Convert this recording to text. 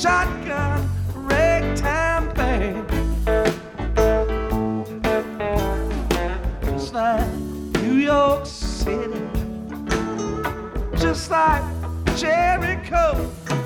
shotgun, ragtime band. Just like New York City, just like Jericho.